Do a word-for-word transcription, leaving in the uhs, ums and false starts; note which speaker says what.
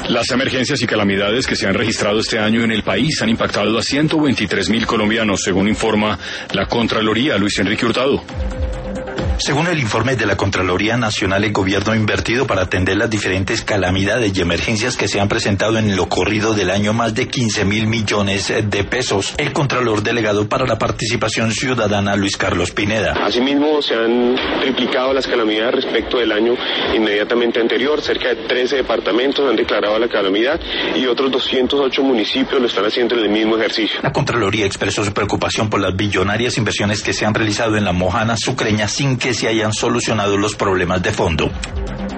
Speaker 1: Las emergencias y calamidades que se han registrado este año en el país han impactado a ciento veintitrés mil colombianos, según informa la Contraloría. Luis Enrique Hurtado.
Speaker 2: Según el informe de la Contraloría Nacional, el gobierno ha invertido para atender las diferentes calamidades y emergencias que se han presentado en lo corrido del año más de quince mil millones de pesos. El Contralor Delegado para la Participación Ciudadana, Luis Carlos Pineda.
Speaker 3: Asimismo, se han triplicado las calamidades respecto del año inmediatamente anterior. Cerca de trece departamentos han declarado la calamidad y otros doscientos ocho municipios lo están haciendo en el mismo ejercicio.
Speaker 2: La Contraloría expresó su preocupación por las billonarias inversiones que se han realizado en la Mojana Sucreña sin que se hayan solucionado los problemas de fondo.